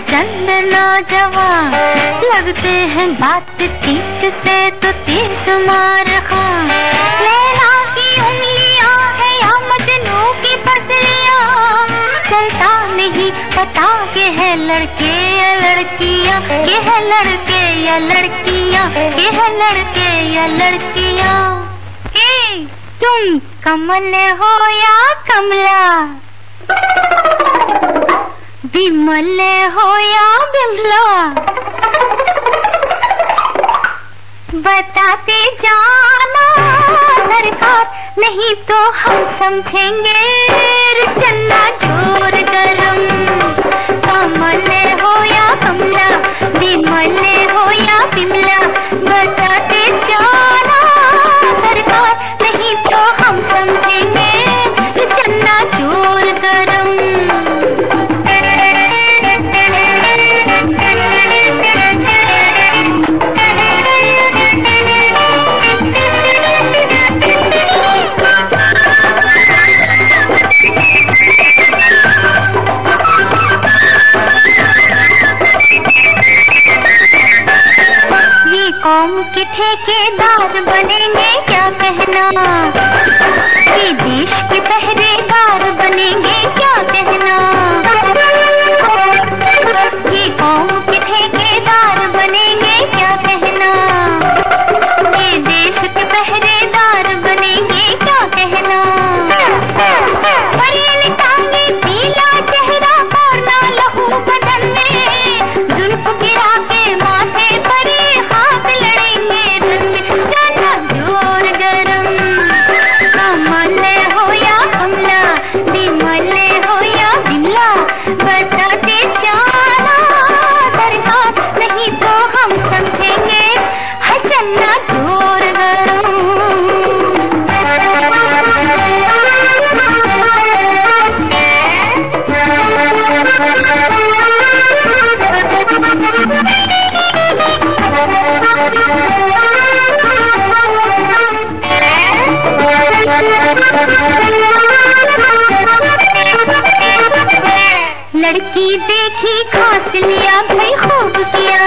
चंद नौजवान लगते हैं बात ठीक से तो 30 मार खां। लैला की उंगलियां है या मजनू की पसलियां, चलता नहीं पता के है लड़के या लड़कियां, के है लड़के या लड़कियां, के है लड़के या लड़कियां। तुम कमल हो या कमला, विमल हो या बिमला, बताते जाना सरकार, नहीं तो हम समझेंगे चन्ना चोर गरम। कमल हो या कमला, विमल हो या बिमला, बताते जाना सरकार, नहीं तो हम समझेंगे चन्ना चोर गरम। कौम के ठेकेदार बनेंगे क्या कहना, ये देश के पहरेदार बनेंगे क्या कहना। ये कौम के ठेकेदार बनेंगे क्या कहना, ये देश के पहरेदार बनेंगे क्या कहना। बरेली टांगे पीला चेहरा और ना लहू बदन में, जुल्फ गिरा के माथे पर हाथ लड़ेंगे रन में, जाना जोर गरम। कमल हो या कमला, विमल हो या बिमला, बताते जाना सरकार, नहीं तो हम समझेंगे है चन्ना जोर गरम। लड़की देखी खास लिया भाई खूब किया,